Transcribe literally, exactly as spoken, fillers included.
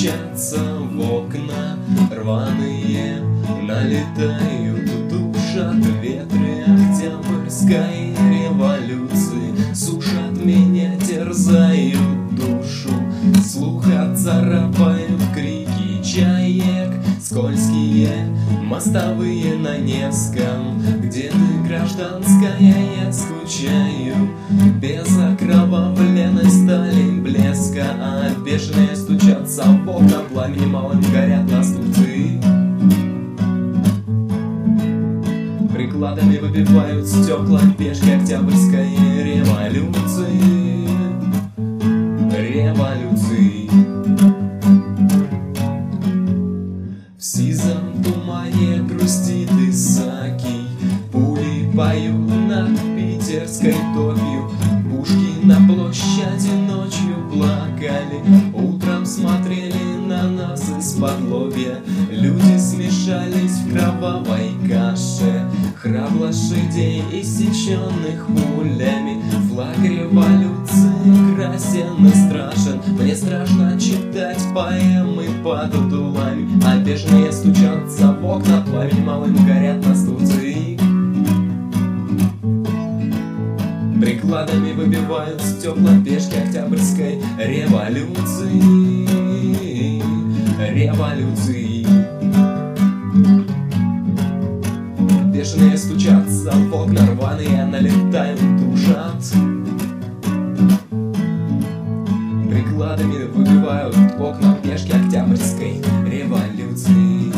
стучатся в окна рваные, налетают, душат ветры Октябрьской революции, сушат меня, терзают душу, слух отцарапают крики чаек, скользкие мостовые на Невском. Где ты, гражданская, я скучаю, без окровавленной стали блеска, а бешеные стучатся в окна, пламени малым горят наступцы. Прикладами выбивают стекла пешки Октябрьской революции. Революции. В сизом тумане грустит Исаакий, пули поют над питерской топью, пушки на площади ночью плакали, утром смотрели на нас из-под лобья. Люди смешались в кровавой каше, храп лошадей, иссеченных пулями. Флаг революции красен и страшен, мне страшно читать поэмы под дулами, а бешеные стучатся в окна, пламень малым горят наступцы. Прикладами выбивают стекла пешки Октябрьской революции. Революции. Бешеные стучатся в окна, рваные налетают, душат. Прикладами выбивают окна пешки Октябрьской революции.